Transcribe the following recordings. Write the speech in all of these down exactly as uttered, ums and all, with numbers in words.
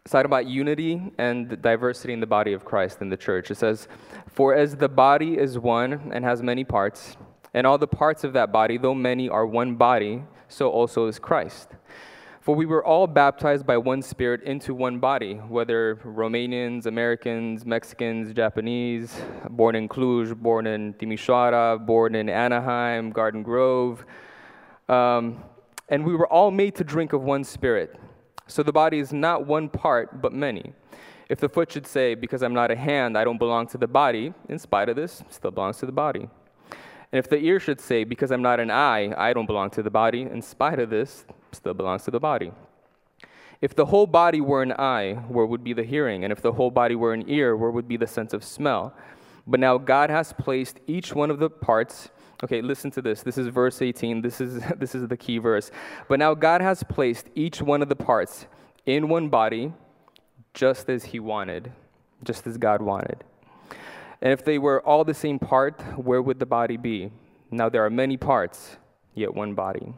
It's talking about unity and diversity in the body of Christ in the church. It says, "For as the body is one and has many parts, and all the parts of that body, though many, are one body, so also is Christ. For we were all baptized by one Spirit into one body, whether Romanians, Americans, Mexicans, Japanese, born in Cluj, born in Timișoara, born in Anaheim, Garden Grove. Um, and we were all made to drink of one Spirit. So the body is not one part, but many. If the foot should say, because I'm not a hand, I don't belong to the body, in spite of this, it still belongs to the body. And if the ear should say, because I'm not an eye, I don't belong to the body, in spite of this, it still belongs to the body. If the whole body were an eye, where would be the hearing? And if the whole body were an ear, where would be the sense of smell? But now God has placed each one of the parts. Okay, listen to this. This is verse eighteen. This is this is the key verse. But now God has placed each one of the parts in one body, just as he wanted, just as God wanted. And if they were all the same part, where would the body be? Now there are many parts, yet one body.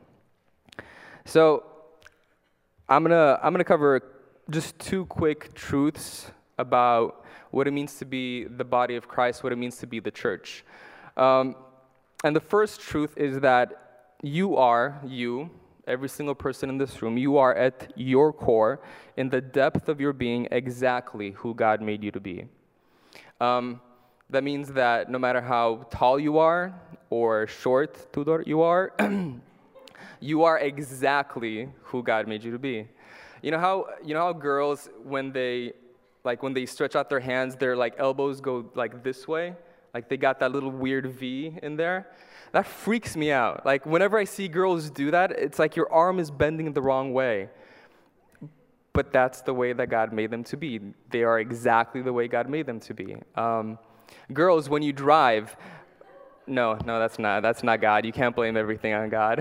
So I'm gonna I'm gonna cover just two quick truths about what it means to be the body of Christ, what it means to be the church. Um, and the first truth is that you are, you, every single person in this room, you are at your core, in the depth of your being, exactly who God made you to be. Um, that means that no matter how tall you are or short Tudor you are, you are exactly who God made you to be. You know how you know how girls, when they like when they stretch out their hands, their like elbows go like this way, like they got that little weird V in there. That freaks me out. Like whenever I see girls do that, it's like your arm is bending the wrong way. But that's the way that God made them to be. They are exactly the way God made them to be. Um, girls, when you drive, no, no, that's not that's not God. You can't blame everything on God.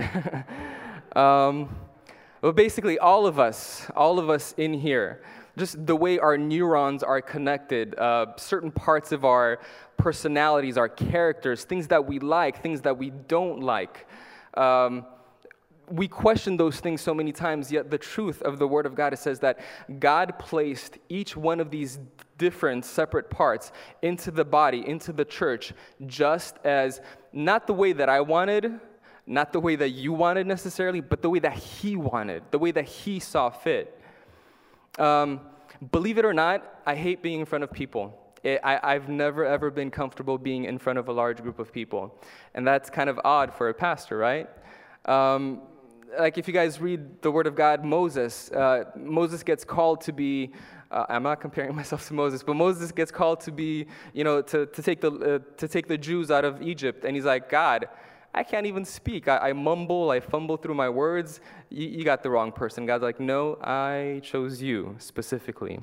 um, but basically, all of us, all of us in here, just the way our neurons are connected, uh, certain parts of our personalities, our characters, things that we like, things that we don't like. Um, we question those things so many times, yet the truth of the Word of God, it says that God placed each one of these different separate parts into the body, into the church, just as, not the way that I wanted, not the way that you wanted necessarily, but the way that He wanted, the way that He saw fit. Um, believe it or not, I hate being in front of people. It, I, I've never, ever been comfortable being in front of a large group of people. And that's kind of odd for a pastor, right? Um, like if you guys read the Word of God, Moses, uh, Moses gets called to be, uh, I'm not comparing myself to Moses, but Moses gets called to be, you know, to, to, take, the, uh, to take the Jews out of Egypt. And he's like, God, I can't even speak. I, I mumble, I fumble through my words. You, you got the wrong person. God's like, no, I chose you specifically.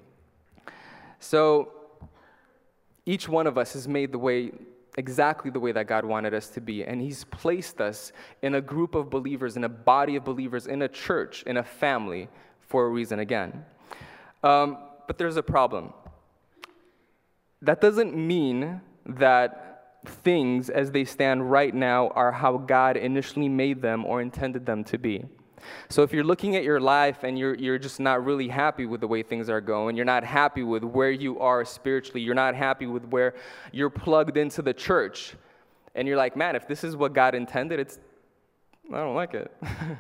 So each one of us is made the way, exactly the way that God wanted us to be. And He's placed us in a group of believers, in a body of believers, in a church, in a family, for a reason again. Um, but there's a problem. That doesn't mean that things as they stand right now are how God initially made them or intended them to be. So if you're looking at your life and you're you're just not really happy with the way things are going, you're not happy with where you are spiritually, you're not happy with where you're plugged into the church, and you're like, man, if this is what God intended, it's, I don't like it.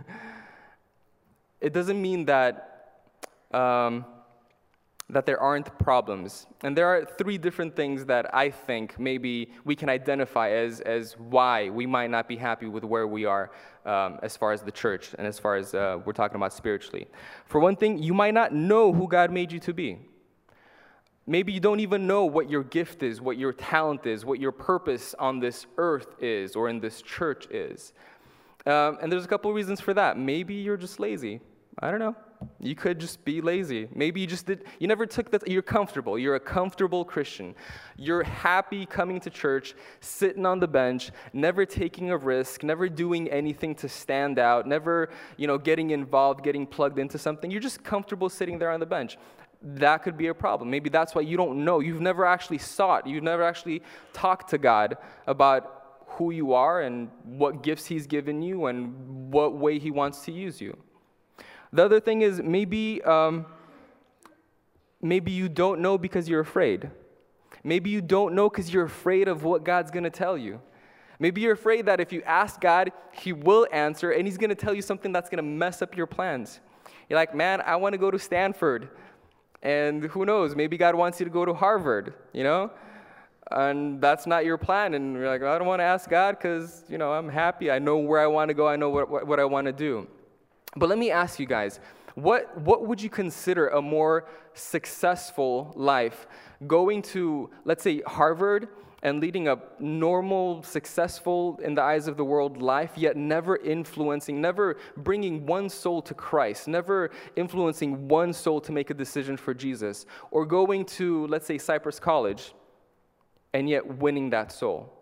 It doesn't mean that um, that there aren't problems. And there are three different things that I think maybe we can identify as, as why we might not be happy with where we are um, as far as the church and as far as uh, we're talking about spiritually. For one thing, you might not know who God made you to be. Maybe you don't even know what your gift is, what your talent is, what your purpose on this earth is or in this church is. Um, and there's a couple of reasons for that. Maybe you're just lazy. I don't know. You could just be lazy. Maybe you just did, you never took that, you're comfortable. You're a comfortable Christian. You're happy coming to church, sitting on the bench, never taking a risk, never doing anything to stand out, never, you know, getting involved, getting plugged into something. You're just comfortable sitting there on the bench. That could be a problem. Maybe that's why you don't know. You've never actually sought. You've never actually talked to God about who you are and what gifts He's given you and what way He wants to use you. The other thing is maybe um, maybe you don't know because you're afraid. Maybe you don't know because you're afraid of what God's going to tell you. Maybe you're afraid that if you ask God, He will answer, and He's going to tell you something that's going to mess up your plans. You're like, man, I want to go to Stanford. And who knows, maybe God wants you to go to Harvard, you know? And that's not your plan. And you're like, well, I don't want to ask God because, you know, I'm happy. I know where I want to go. I know what, what, what I want to do. But let me ask you guys, what, what would you consider a more successful life? Going to, let's say, Harvard and leading a normal, successful, in the eyes of the world life, yet never influencing, never bringing one soul to Christ, never influencing one soul to make a decision for Jesus, or going to, let's say, Cypress College, and yet winning that soul.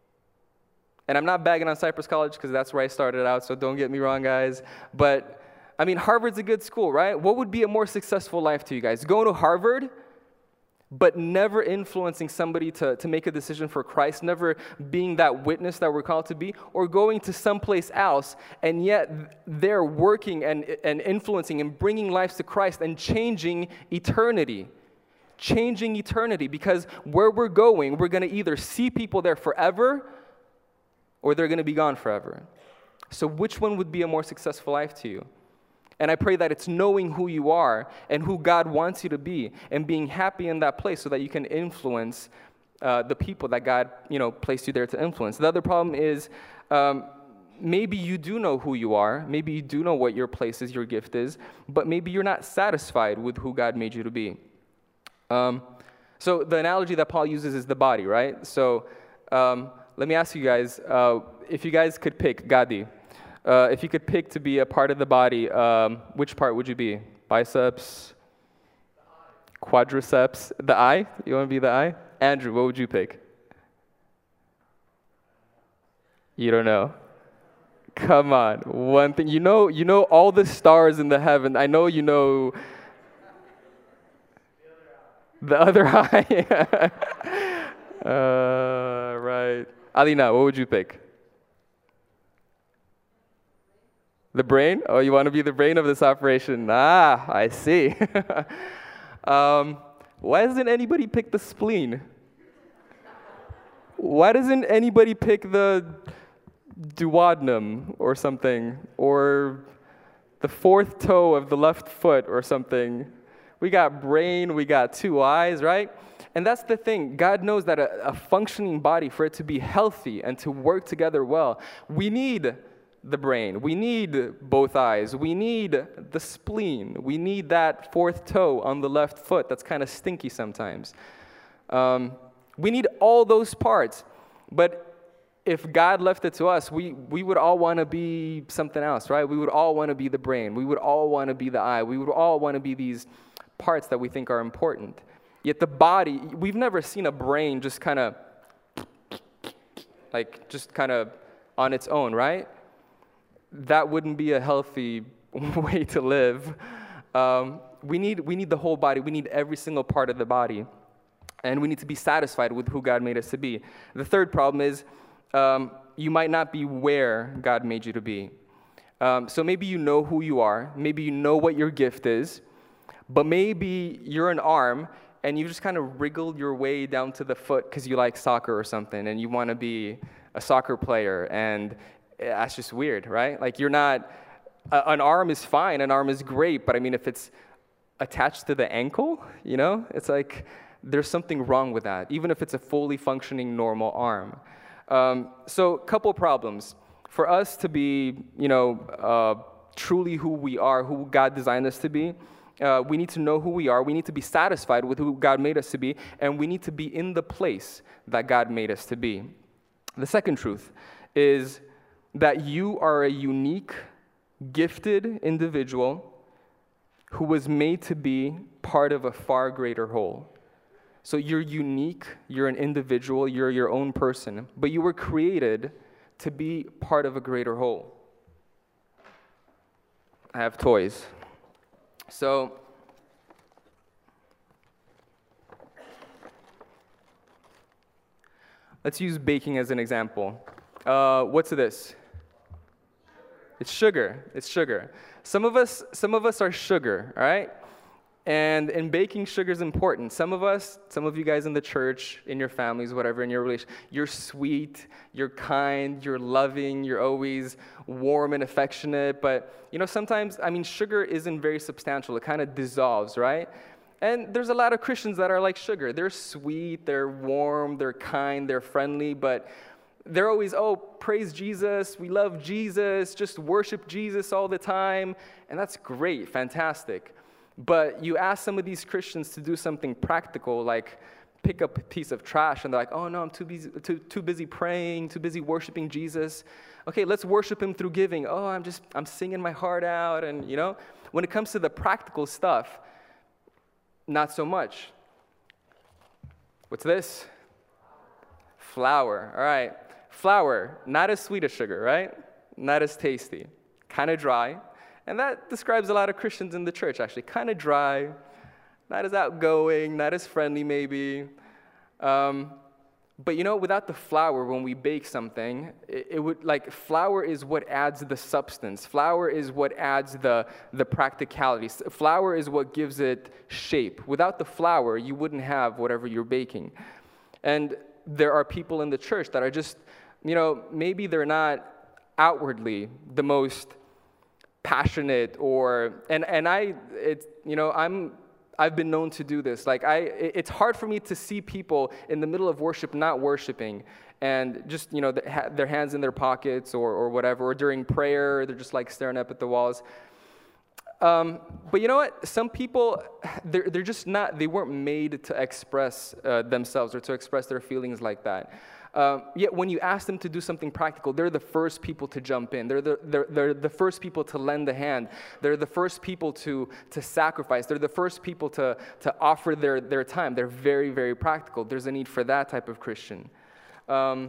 And I'm not bagging on Cypress College because that's where I started out, so don't get me wrong, guys. But, I mean, Harvard's a good school, right? What would be a more successful life to you guys? Going to Harvard, but never influencing somebody to, to make a decision for Christ, never being that witness that we're called to be, or going to someplace else, and yet they're working and, and influencing and bringing lives to Christ and changing eternity. Changing eternity, because where we're going, we're going to either see people there forever, or they're going to be gone forever. So which one would be a more successful life to you? And I pray that it's knowing who you are and who God wants you to be and being happy in that place so that you can influence uh, the people that God, you know, placed you there to influence. The other problem is um, maybe you do know who you are. Maybe you do know what your place is, your gift is, but maybe you're not satisfied with who God made you to be. Um, so the analogy that Paul uses is the body, right? So um, let me ask you guys, uh, if you guys could pick, Gadi, Uh, if you could pick to be a part of the body, um, which part would you be? Biceps? Quadriceps? The eye? You want to be the eye? Andrew, what would you pick? You don't know. Come on. One thing. You know, you know all the stars in the heaven. I know you know the other eye. uh, right. Alina, what would you pick? The brain? Oh, you want to be the brain of this operation? Ah, I see. um, why doesn't anybody pick the spleen? Why doesn't anybody pick the duodenum or something? Or the fourth toe of the left foot or something? We got brain, we got two eyes, right? And that's the thing. God knows that a, a functioning body, for it to be healthy and to work together well, we need the brain. We need both eyes. We need the spleen. We need that fourth toe on the left foot that's kind of stinky sometimes. Um, we need all those parts. But if God left it to us, we, we would all want to be something else, right? We would all want to be the brain. We would all want to be the eye. We would all want to be these parts that we think are important. Yet the body, we've never seen a brain just kind of, like, just kind of on its own, right? That wouldn't be a healthy way to live. Um, we need we need the whole body. We need every single part of the body. And we need to be satisfied with who God made us to be. The third problem is um, you might not be where God made you to be. Um, so maybe you know who you are. Maybe you know what your gift is. But maybe you're an arm and you just kind of wriggled your way down to the foot because you like soccer or something and you want to be a soccer player, and that's just weird, right? Like, you're not, uh, an arm is fine, an arm is great, but I mean, if it's attached to the ankle, you know, it's like there's something wrong with that, even if it's a fully functioning normal arm. Um, so, a couple problems. For us to be, you know, uh, truly who we are, who God designed us to be, uh, we need to know who we are, we need to be satisfied with who God made us to be, and we need to be in the place that God made us to be. The second truth is that you are a unique, gifted individual who was made to be part of a far greater whole. So you're unique, you're an individual, you're your own person, but you were created to be part of a greater whole. I have toys. So, let's use baking as an example. Uh, what's this? It's sugar. It's sugar. Some of us, some of us are sugar, all right? And in baking, sugar is important. Some of us, some of you guys in the church, in your families, whatever, in your relation, you're sweet, you're kind, you're loving, you're always warm and affectionate. But, you know, sometimes, I mean, sugar isn't very substantial. It kind of dissolves, right? And there's a lot of Christians that are like sugar. They're sweet, they're warm, they're kind, they're friendly, but they're always, oh, praise Jesus, we love Jesus, just worship Jesus all the time. And that's great, fantastic. But you ask some of these Christians to do something practical, like pick up a piece of trash, and they're like, oh no, I'm too busy, too, too busy praying, too busy worshiping Jesus. Okay, let's worship him through giving. Oh, I'm just, I'm singing my heart out. And, you know, when it comes to the practical stuff, not so much. What's this? Flour. All right. Flour, not as sweet as sugar, right? Not as tasty. Kind of dry. And that describes a lot of Christians in the church, actually. Kind of dry, not as outgoing, not as friendly, maybe. Um, but you know, without the flour, when we bake something, it, it would, like, flour is what adds the substance. Flour is what adds the, the practicality. Flour is what gives it shape. Without the flour, you wouldn't have whatever you're baking. And there are people in the church that are just, you know, maybe they're not outwardly the most passionate, or and and I it's you know I'm I've been known to do this. Like I it's hard for me to see people in the middle of worship not worshiping and just you know their hands in their pockets or or whatever, or during prayer they're just like staring up at the walls. Um, but you know what? Some people, they're, they're just not, they weren't made to express uh, themselves or to express their feelings like that. Um, yet when you ask them to do something practical, they're the first people to jump in. They're the, they're, they're the first people to lend a hand. They're the first people to, to sacrifice. They're the first people to, to offer their, their time. They're very, very practical. There's a need for that type of Christian. Um,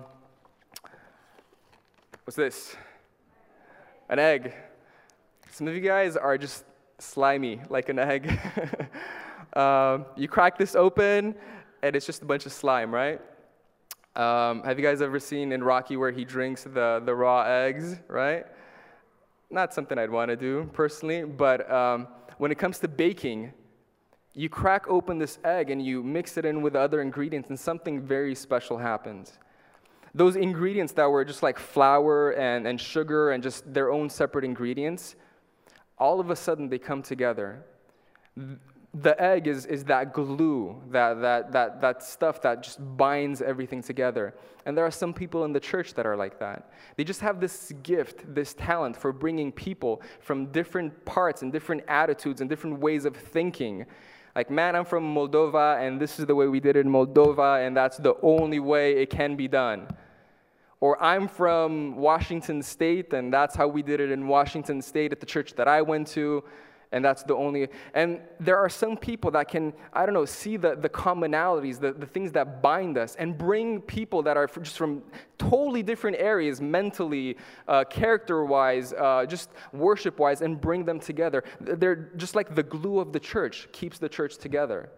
what's this? An egg. Some of you guys are just slimy like an egg. uh, you crack this open, and it's just a bunch of slime, right? Um, have you guys ever seen in Rocky where he drinks the, the raw eggs, right? Not something I'd want to do personally, but um, when it comes to baking, you crack open this egg and you mix it in with other ingredients, and something very special happens. Those ingredients that were just like flour and, and sugar and just their own separate ingredients, all of a sudden they come together. The egg is, is that glue, that, that, that, that stuff that just binds everything together. And there are some people in the church that are like that. They just have this gift, this talent for bringing people from different parts and different attitudes and different ways of thinking. Like, man, I'm from Moldova, and this is the way we did it in Moldova, and that's the only way it can be done. Or I'm from Washington State, and that's how we did it in Washington State at the church that I went to, and that's the only... And there are some people that can, I don't know, see the, the commonalities, the, the things that bind us, and bring people that are just from totally different areas, mentally, uh, character-wise, uh, just worship-wise, and bring them together. They're just like the glue of the church, keeps the church together.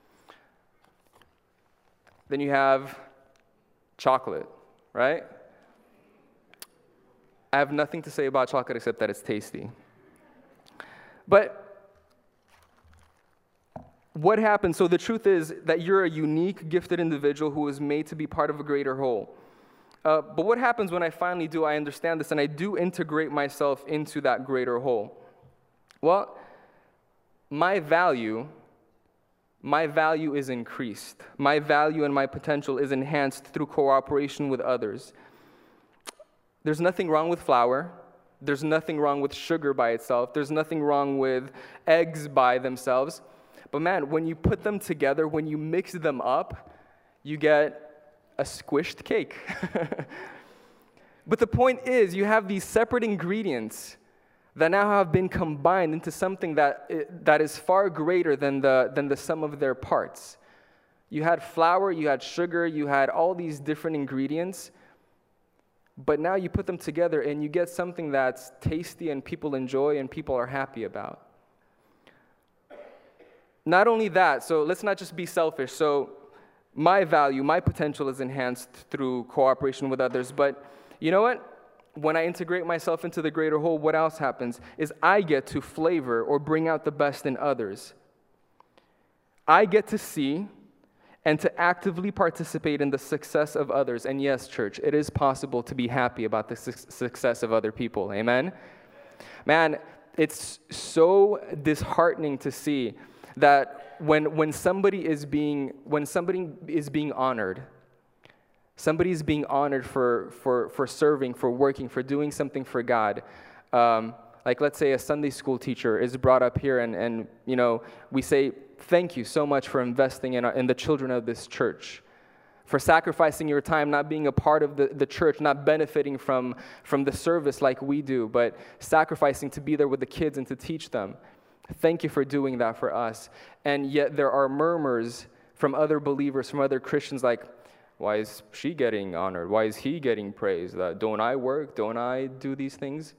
Then you have chocolate, right? I have nothing to say about chocolate except that it's tasty. But what happens? So the truth is that you're a unique, gifted individual who is made to be part of a greater whole. Uh, but what happens when I finally do, I understand this, and I do integrate myself into that greater whole? Well, my value, my value is increased. My value and my potential is enhanced through cooperation with others. There's nothing wrong with flour. There's nothing wrong with sugar by itself. There's nothing wrong with eggs by themselves. But man, when you put them together, when you mix them up, you get a squished cake. But the point is, you have these separate ingredients that now have been combined into something that, that is far greater than the, than the sum of their parts. You had flour, you had sugar, you had all these different ingredients, but now you put them together and you get something that's tasty and people enjoy and people are happy about. Not only that, so let's not just be selfish. So my value, my potential is enhanced through cooperation with others, but you know what? When I integrate myself into the greater whole, what else happens is I get to flavor or bring out the best in others. I get to see and to actively participate in the success of others. And yes, church, it is possible to be happy about the su- success of other people. Amen? Man, it's so disheartening to see that when when somebody is being when somebody is being honored, somebody is being honored for for for serving, for working, for doing something for God. Um, like let's say a Sunday school teacher is brought up here, and and you know we say, thank you so much for investing in our, in the children of this church, for sacrificing your time, not being a part of the, the church, not benefiting from, from the service like we do, but sacrificing to be there with the kids and to teach them. Thank you for doing that for us. And yet there are murmurs from other believers, from other Christians like, why is she getting honored? Why is he getting praised? Uh, don't I work? Don't I do these things?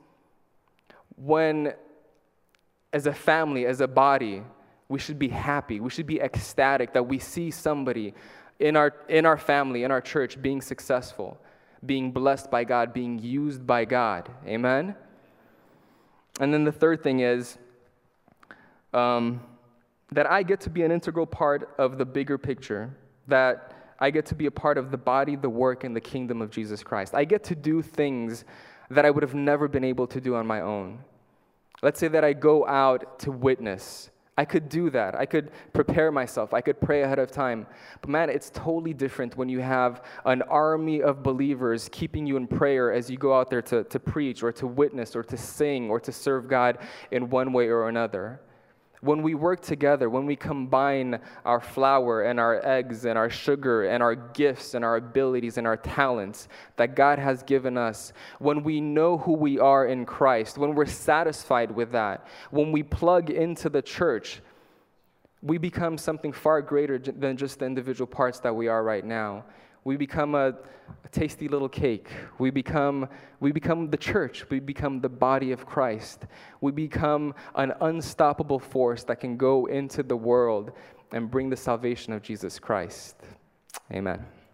When, as a family, as a body, we should be happy. We should be ecstatic that we see somebody in our in our family, in our church, being successful, being blessed by God, being used by God. Amen? And then the third thing is um, that I get to be an integral part of the bigger picture, that I get to be a part of the body, the work, and the kingdom of Jesus Christ. I get to do things that I would have never been able to do on my own. Let's say that I go out to witness. I could do that. I could prepare myself. I could pray ahead of time. But man, it's totally different when you have an army of believers keeping you in prayer as you go out there to, to preach or to witness or to sing or to serve God in one way or another. When we work together, when we combine our flour and our eggs and our sugar and our gifts and our abilities and our talents that God has given us, when we know who we are in Christ, when we're satisfied with that, when we plug into the church, we become something far greater than just the individual parts that we are right now. We become a, a tasty little cake. We become, we become the church. We become the body of Christ. We become an unstoppable force that can go into the world and bring the salvation of Jesus Christ. Amen.